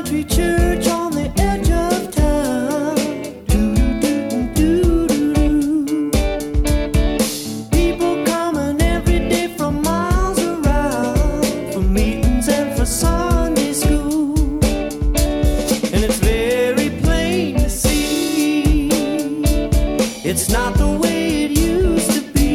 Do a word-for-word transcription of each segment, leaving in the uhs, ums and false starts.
country church on the edge of town. Do-do-do-do-do-do. People coming every day from miles around for meetings and for Sunday school. And it's very plain to see it's not the way it used to be.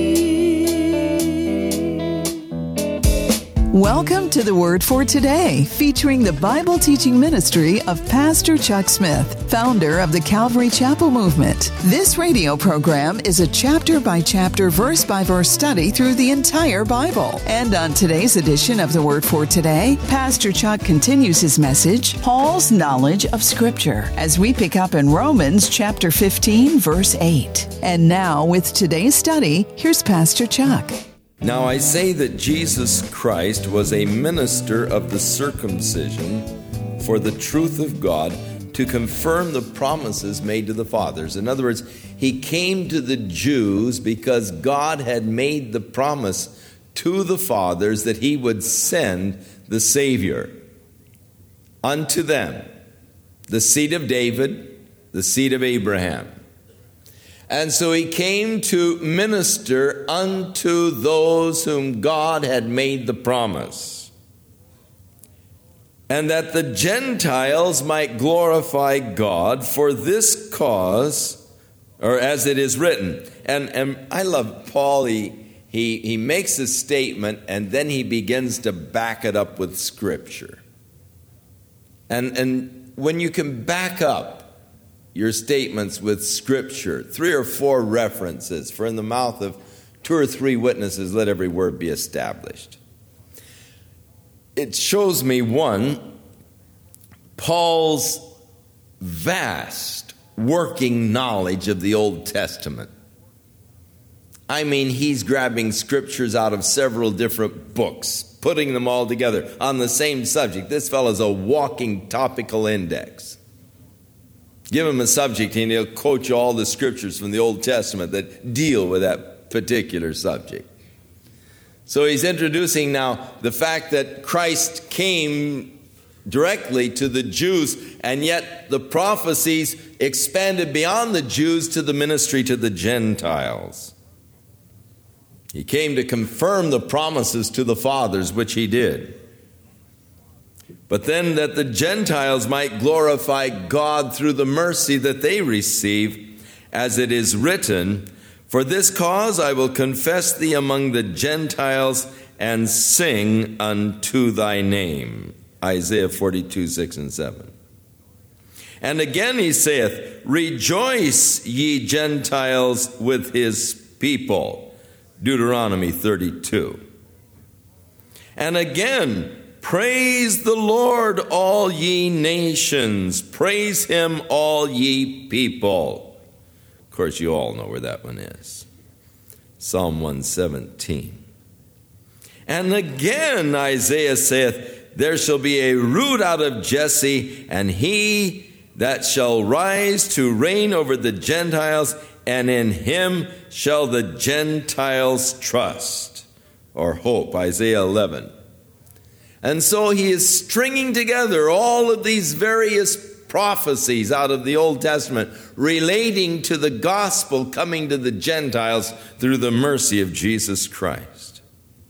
Welcome to the Word for Today, featuring the Bible teaching ministry of Pastor Chuck Smith, founder of the Calvary Chapel Movement. This radio program is a chapter-by-chapter, verse-by-verse study through the entire Bible. And on today's edition of the Word for Today, Pastor Chuck continues his message, Paul's Knowledge of Scripture, as we pick up in Romans chapter fifteen, verse eight. And now, with today's study, here's Pastor Chuck. Now I say that Jesus Christ was a minister of the circumcision for the truth of God, to confirm the promises made to the fathers. In other words, he came to the Jews because God had made the promise to the fathers that he would send the Savior unto them, the seed of David, the seed of Abraham. And so he came to minister unto those whom God had made the promise, and that the Gentiles might glorify God. For this cause, or as it is written. And, and I love Paul. He, he, he makes a statement, and then he begins to back it up with Scripture. And, and when you can back up your statements with Scripture, three or four references, for in the mouth of two or three witnesses let every word be established. It shows me, one, Paul's vast working knowledge of the Old Testament. I mean, he's grabbing scriptures out of several different books, putting them all together on the same subject. This fellow's a walking topical index. Give him a subject and he'll quote you all the scriptures from the Old Testament that deal with that particular subject. So he's introducing now the fact that Christ came directly to the Jews, and yet the prophecies expanded beyond the Jews to the ministry to the Gentiles. He came to confirm the promises to the fathers, which he did. But then that the Gentiles might glorify God through the mercy that they receive, as it is written, for this cause I will confess thee among the Gentiles and sing unto thy name. Isaiah forty-two, six and seven. And again he saith, rejoice ye Gentiles with his people. Deuteronomy thirty-two. And again, praise the Lord, all ye nations. Praise him, all ye people. Of course, you all know where that one is. Psalm one seventeen. And again, Isaiah saith, there shall be a root out of Jesse, and he that shall rise to reign over the Gentiles, and in him shall the Gentiles trust, or hope. Isaiah eleven. And so he is stringing together all of these various prophecies out of the Old Testament relating to the gospel coming to the Gentiles through the mercy of Jesus Christ.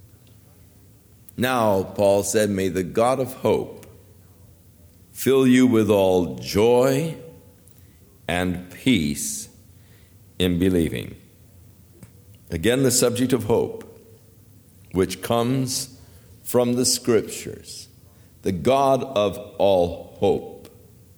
Now, Paul said, may the God of hope fill you with all joy and peace in believing. Again, the subject of hope, which comes from the Scriptures, the God of all hope.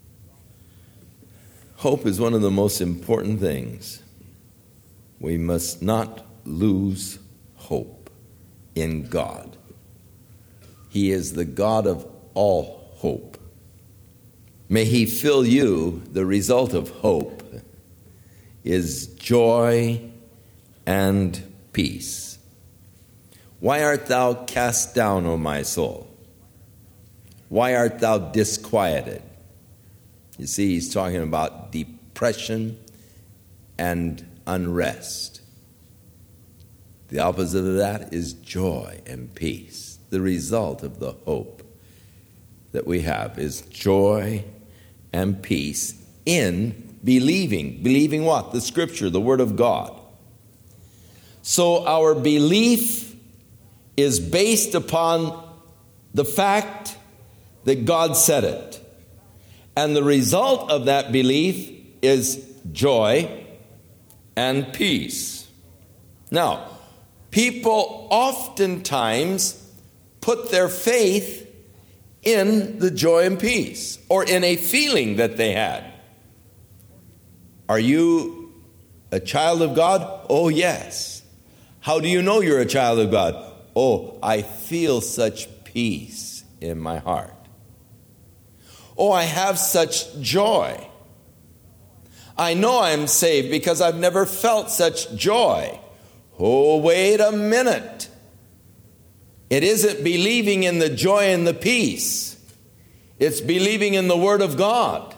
Hope is one of the most important things. We must not lose hope in God. He is the God of all hope. May he fill you. The result of hope is joy and peace. Why art thou cast down, O my soul? Why art thou disquieted? You see, he's talking about depression and unrest. The opposite of that is joy and peace, the result of the hope that we have is joy and peace in believing. Believing what? The Scripture, the Word of God. So our belief is based upon the fact that God said it. And the result of that belief is joy and peace. Now, people oftentimes put their faith in the joy and peace, or in a feeling that they had. Are you a child of God? Oh, yes. How do you know you're a child of God? Oh, I feel such peace in my heart. Oh, I have such joy. I know I'm saved because I've never felt such joy. Oh, wait a minute. It isn't believing in the joy and the peace. It's believing in the Word of God.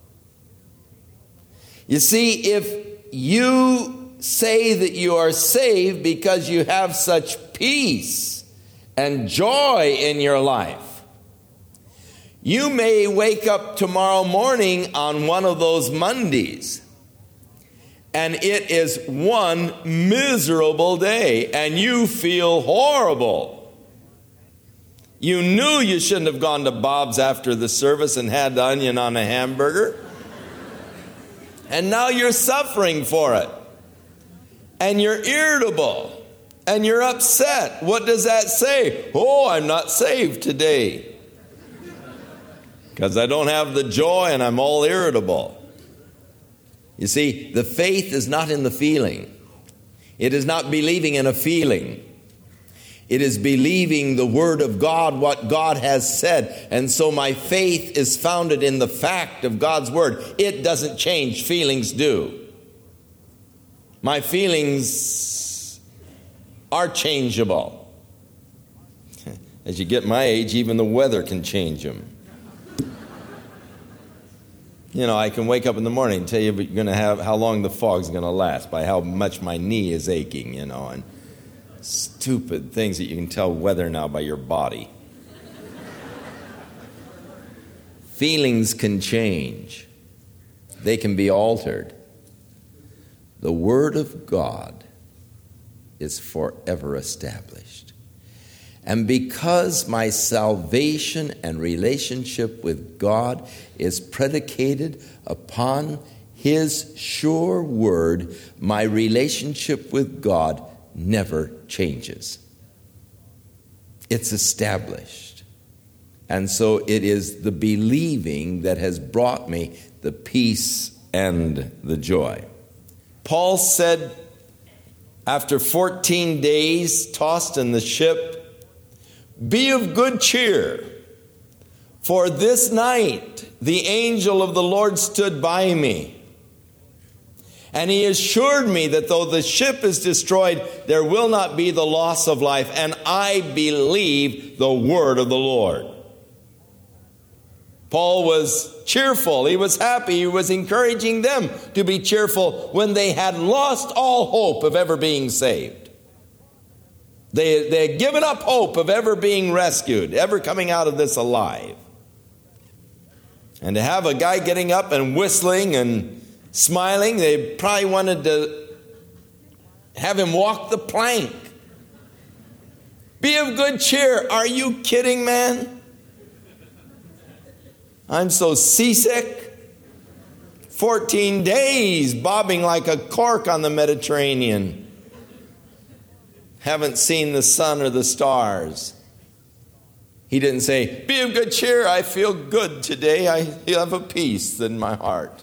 You see, if you say that you are saved because you have such peace and joy in your life, you may wake up tomorrow morning on one of those Mondays, and it is one miserable day, and you feel horrible. You knew you shouldn't have gone to Bob's after the service and had the onion on a hamburger. And now you're suffering for it. And you're irritable. And you're upset. What does that say? Oh, I'm not saved today. Because I don't have the joy and I'm all irritable. You see, the faith is not in the feeling. It is not believing in a feeling. It is believing the Word of God, what God has said. And so my faith is founded in the fact of God's Word. It doesn't change. Feelings do. My feelings are changeable. As you get my age, even the weather can change them. You know, I can wake up in the morning and tell you you're going to have how long the fog's going to last by how much my knee is aching, you know, and stupid things that you can tell weather now by your body. Feelings can change. They can be altered. The Word of God is forever established. And because my salvation and relationship with God is predicated upon His sure Word, my relationship with God never changes. It's established. And so it is the believing that has brought me the peace and the joy. Paul said, after fourteen days tossed in the ship, "Be of good cheer, for this night the angel of the Lord stood by me. And he assured me that though the ship is destroyed, there will not be the loss of life. And I believe the word of the Lord." Paul was cheerful. He was happy. He was encouraging them to be cheerful when they had lost all hope of ever being saved. They, they had given up hope of ever being rescued, ever coming out of this alive. And to have a guy getting up and whistling and smiling, they probably wanted to have him walk the plank. Be of good cheer. Are you kidding, man? I'm so seasick. fourteen days bobbing like a cork on the Mediterranean. Haven't seen the sun or the stars. He didn't say, "Be of good cheer. I feel good today. I have a peace in my heart."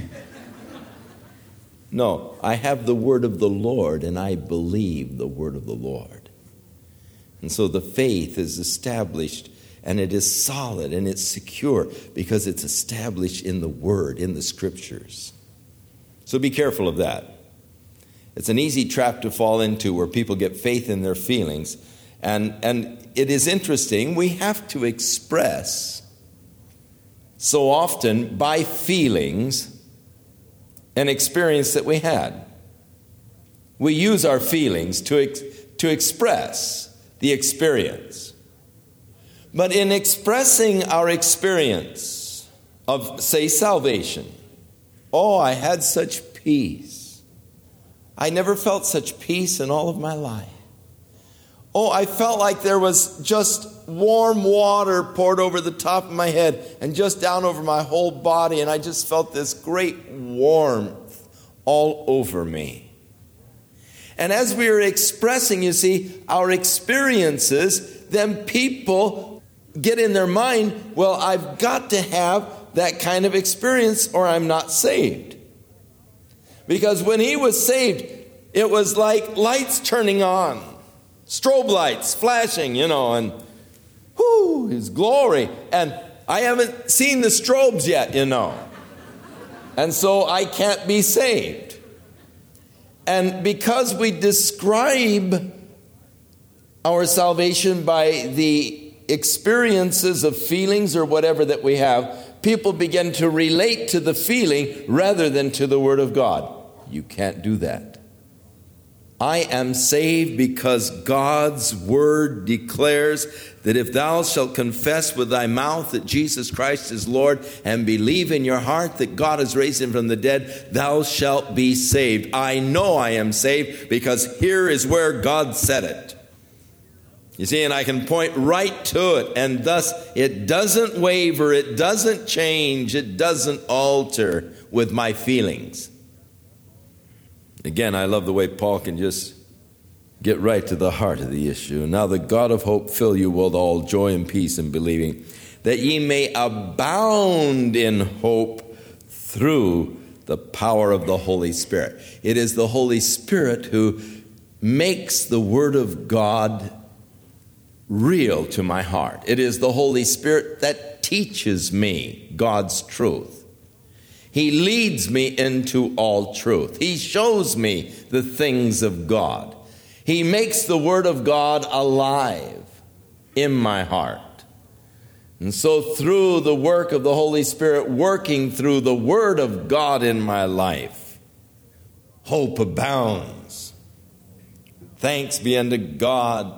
No, I have the word of the Lord, and I believe the word of the Lord. And so the faith is established, and it is solid, and it's secure, because it's established in the word, in the scriptures. So be careful of that. It's an easy trap to fall into where people get faith in their feelings. And, and it is interesting, we have to express so often by feelings an experience that we had. We use our feelings to, ex- to express the experience. But in expressing our experience of, say, salvation, oh, I had such peace. I never felt such peace in all of my life. Oh, I felt like there was just warm water poured over the top of my head and just down over my whole body, and I just felt this great warmth all over me. And as we are expressing, you see, our experiences, then people get in their mind, well, I've got to have that kind of experience or I'm not saved. Because when he was saved, it was like lights turning on, strobe lights flashing, you know, and whoo, his glory. And I haven't seen the strobes yet, you know. And so I can't be saved. And because we describe our salvation by the experiences of feelings or whatever that we have, people begin to relate to the feeling rather than to the Word of God. You can't do that. I am saved because God's Word declares that if thou shalt confess with thy mouth that Jesus Christ is Lord and believe in your heart that God has raised him from the dead, thou shalt be saved. I know I am saved because here is where God said it. You see, and I can point right to it, and thus it doesn't waver, it doesn't change, it doesn't alter with my feelings. Again, I love the way Paul can just get right to the heart of the issue. Now the God of hope fill you with all joy and peace in believing, that ye may abound in hope through the power of the Holy Spirit. It is the Holy Spirit who makes the Word of God real to my heart. It is the Holy Spirit that teaches me God's truth. He leads me into all truth. He shows me the things of God. He makes the Word of God alive in my heart. And so through the work of the Holy Spirit working through the Word of God in my life, hope abounds. Thanks be unto God,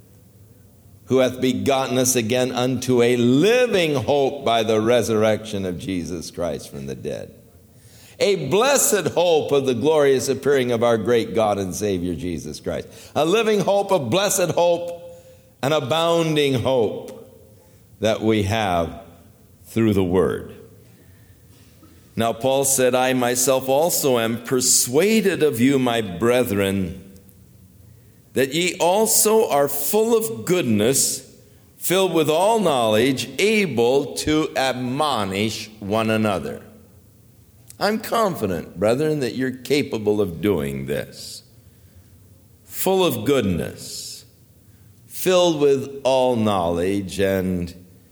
who hath begotten us again unto a living hope by the resurrection of Jesus Christ from the dead. A blessed hope of the glorious appearing of our great God and Savior Jesus Christ. A living hope, a blessed hope, an abounding hope that we have through the Word. Now Paul said, I myself also am persuaded of you, my brethren, that ye also are full of goodness, filled with all knowledge, able to admonish one another. I'm confident, brethren, that you're capable of doing this. Full of goodness, filled with all knowledge, and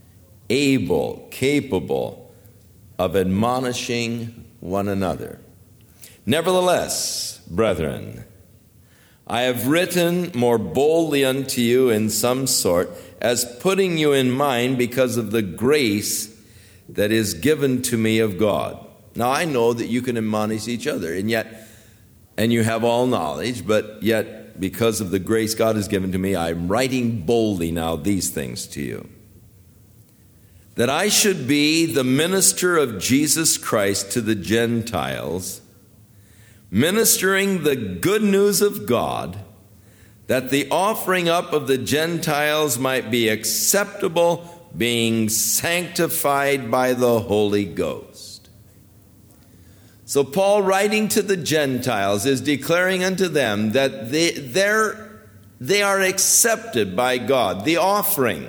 able, capable of admonishing one another. Nevertheless, brethren, I have written more boldly unto you in some sort, as putting you in mind because of the grace that is given to me of God. Now I know that you can admonish each other, and yet, and you have all knowledge, but yet because of the grace God has given to me, I'm writing boldly now these things to you. That I should be the minister of Jesus Christ to the Gentiles, ministering the good news of God, that the offering up of the Gentiles might be acceptable, being sanctified by the Holy Ghost. So Paul, writing to the Gentiles, is declaring unto them that they, they're, they are accepted by God, the offering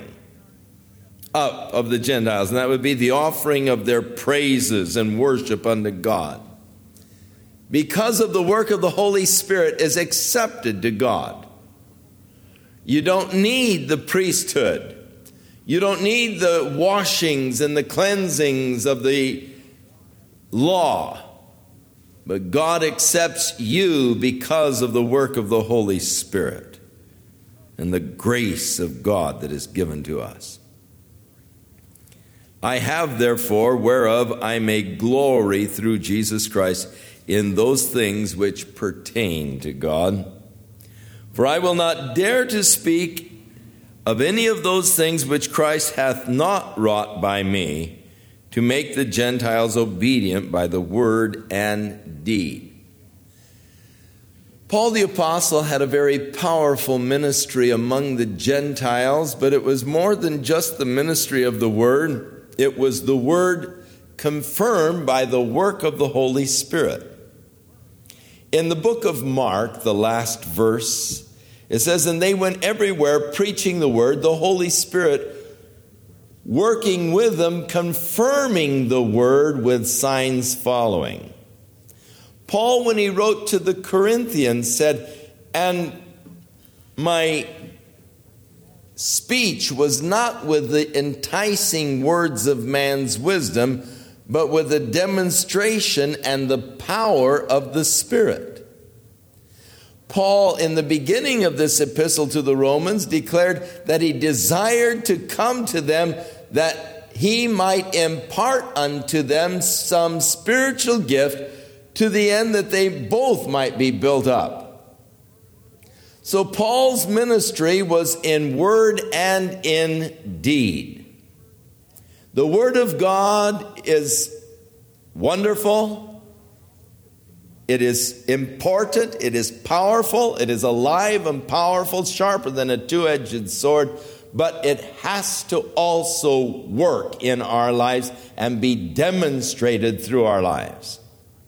up of the Gentiles, and that would be the offering of their praises and worship unto God, because of the work of the Holy Spirit, is accepted to God. You don't need the priesthood. You don't need the washings and the cleansings of the law. But God accepts you because of the work of the Holy Spirit and the grace of God that is given to us. I have, therefore, whereof I may glory through Jesus Christ in those things which pertain to God. For I will not dare to speak of any of those things which Christ hath not wrought by me, to make the Gentiles obedient by the word and deed. Paul the Apostle had a very powerful ministry among the Gentiles, but it was more than just the ministry of the word. It was the word confirmed by the work of the Holy Spirit. In the book of Mark, the last verse, it says, "And they went everywhere preaching the word, the Holy Spirit working with them, confirming the word with signs following." Paul, when he wrote to the Corinthians, said, "And my speech was not with the enticing words of man's wisdom, but with the demonstration and the power of the Spirit." Paul, in the beginning of this epistle to the Romans, declared that he desired to come to them that he might impart unto them some spiritual gift, to the end that they both might be built up. So Paul's ministry was in word and in deed. The word of God is wonderful. It is important. It is powerful. It is alive and powerful, sharper than a two-edged sword. But it has to also work in our lives and be demonstrated through our lives.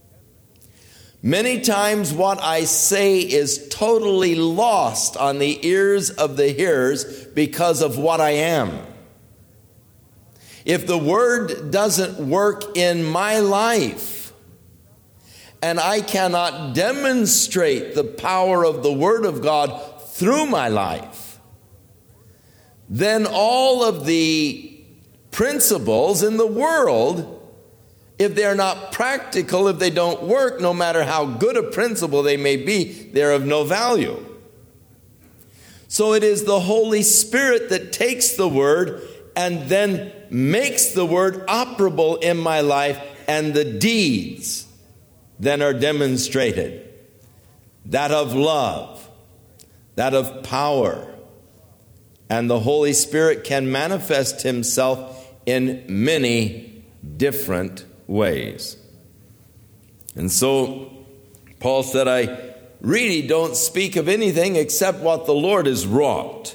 Many times what I say is totally lost on the ears of the hearers because of what I am. If the word doesn't work in my life, and I cannot demonstrate the power of the word of God through my life, then all of the principles in the world, if they're not practical, if they don't work, no matter how good a principle they may be, they're of no value. So it is the Holy Spirit that takes the word and then makes the word operable in my life, and the deeds then are demonstrated. That of love, that of power. And the Holy Spirit can manifest himself in many different ways. And so Paul said, I really don't speak of anything except what the Lord has wrought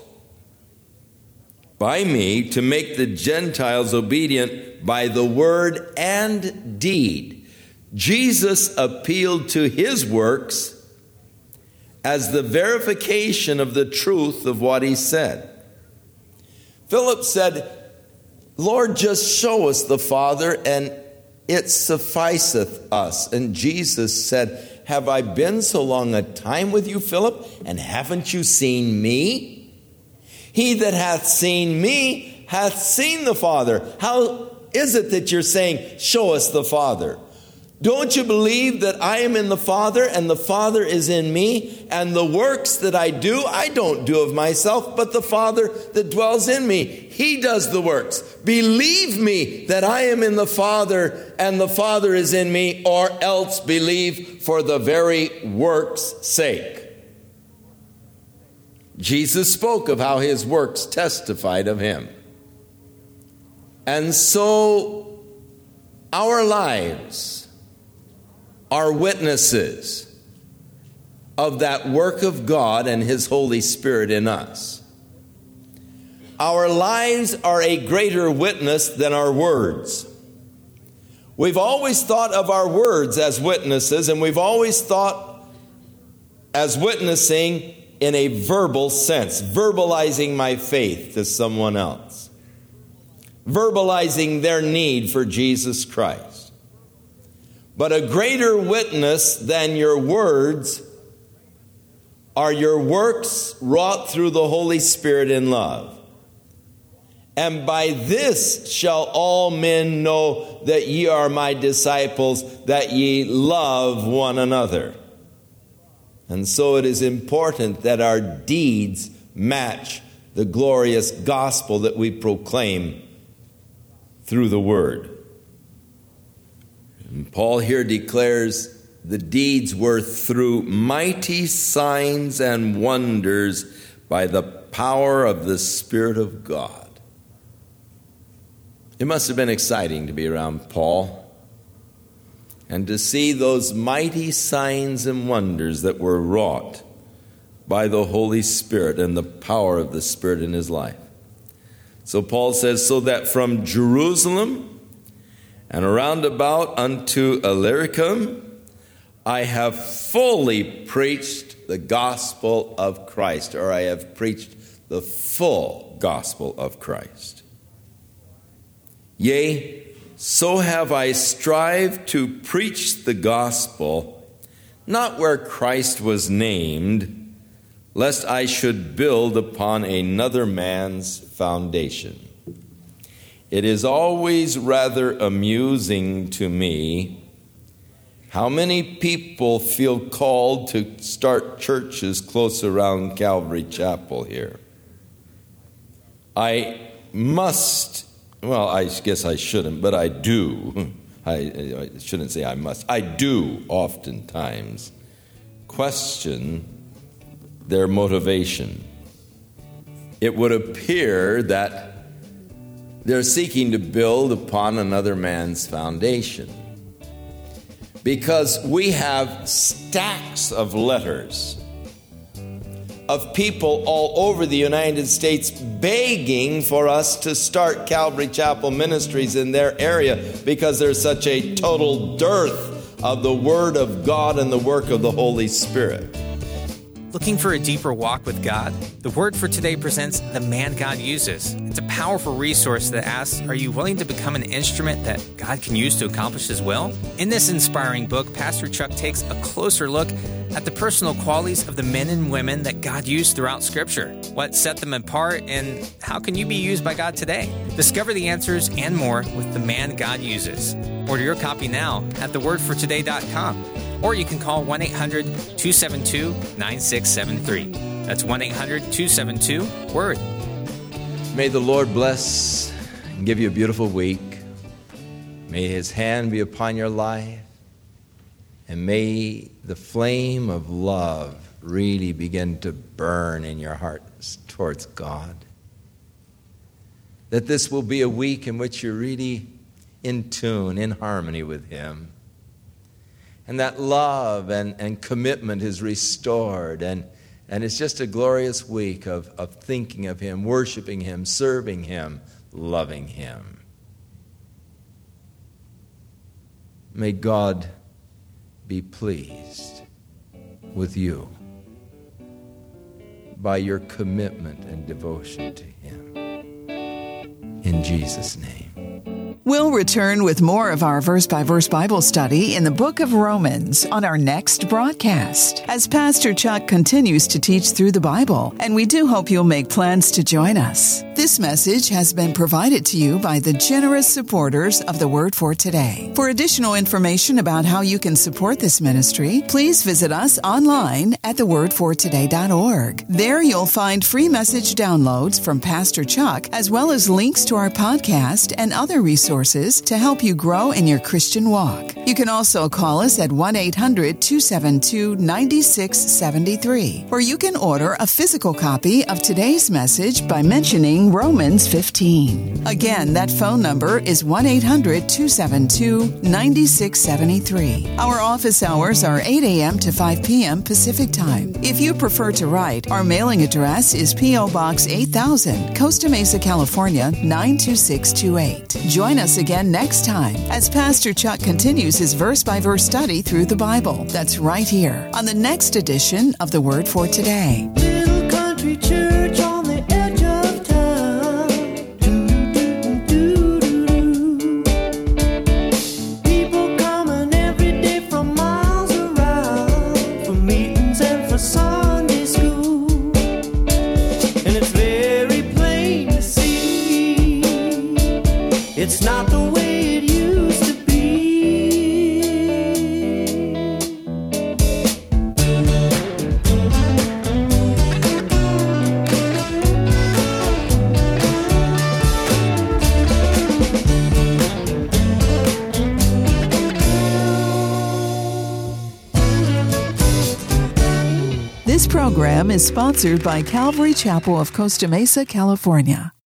by me to make the Gentiles obedient by the word and deed. Jesus appealed to his works as the verification of the truth of what he said. Philip said, Lord, just show us the Father, and it sufficeth us. And Jesus said, have I been so long a time with you, Philip, and haven't you seen me? He that hath seen me hath seen the Father. How is it that you're saying, show us the Father? Don't you believe that I am in the Father and the Father is in me? And the works that I do, I don't do of myself, but the Father that dwells in me, he does the works. Believe me that I am in the Father and the Father is in me, or else believe for the very works' sake. Jesus spoke of how his works testified of him. And so our lives are witnesses of that work of God and his Holy Spirit in us. Our lives are a greater witness than our words. We've always thought of our words as witnesses, and we've always thought as witnessing in a verbal sense, verbalizing my faith to someone else, verbalizing their need for Jesus Christ. But a greater witness than your words are your works wrought through the Holy Spirit in love. And by this shall all men know that ye are my disciples, that ye love one another. And so it is important that our deeds match the glorious gospel that we proclaim through the word. And Paul here declares the deeds were through mighty signs and wonders by the power of the Spirit of God. It must have been exciting to be around Paul and to see those mighty signs and wonders that were wrought by the Holy Spirit and the power of the Spirit in his life. So Paul says, so that from Jerusalem and around about unto Illyricum, I have fully preached the gospel of Christ, or I have preached the full gospel of Christ. Yea, so have I strived to preach the gospel, not where Christ was named, lest I should build upon another man's foundation. It is always rather amusing to me how many people feel called to start churches close around Calvary Chapel here. I must, well, I guess I shouldn't, but I do. I, I shouldn't say I must. I do oftentimes question their motivation. It would appear that they're seeking to build upon another man's foundation, because we have stacks of letters of people all over the United States begging for us to start Calvary Chapel ministries in their area because there's such a total dearth of the Word of God and the work of the Holy Spirit. Looking for a deeper walk with God? The Word for Today presents The Man God Uses. It's a powerful resource that asks, are you willing to become an instrument that God can use to accomplish His will? In this inspiring book, Pastor Chuck takes a closer look at the personal qualities of the men and women that God used throughout Scripture. What set them apart, and how can you be used by God today? Discover the answers and more with The Man God Uses. Order your copy now at the word for today dot com. Or you can call one eight hundred two seven two nine six seven three. That's one eight hundred two seven two WORD. May the Lord bless and give you a beautiful week. May His hand be upon your life. And may the flame of love really begin to burn in your hearts towards God. That this will be a week in which you're really in tune, in harmony with Him. And that love and, and commitment is restored. And, and it's just a glorious week of, of thinking of Him, worshiping Him, serving Him, loving Him. May God be pleased with you by your commitment and devotion to Him. In Jesus' name. We'll return with more of our verse-by-verse Bible study in the book of Romans on our next broadcast, as Pastor Chuck continues to teach through the Bible, and we do hope you'll make plans to join us. This message has been provided to you by the generous supporters of the Word for Today. For additional information about how you can support this ministry, please visit us online at the word for today dot org. There you'll find free message downloads from Pastor Chuck, as well as links to our podcast and other resources to help you grow in your Christian walk. You can also call us at one eight hundred two seven two nine six seven three, or you can order a physical copy of today's message by mentioning Romans fifteen. Again, that phone number is one eight hundred two seven two nine six seven three. Our office hours are eight a.m. to five p.m. Pacific Time. If you prefer to write, our mailing address is P O. Box eight thousand, Costa Mesa, California nine two six two eight. Join us again next time as Pastor Chuck continues his verse-by-verse study through the Bible. That's right here on the next edition of the Word for Today. Little country church on the edge of town. Do-do-do-do-do-do. People coming every day from miles around for meetings and for Sunday school. And it's very plain to see it's not the way it used to be. This program program is sponsored by Calvary Chapel of Costa Mesa, California.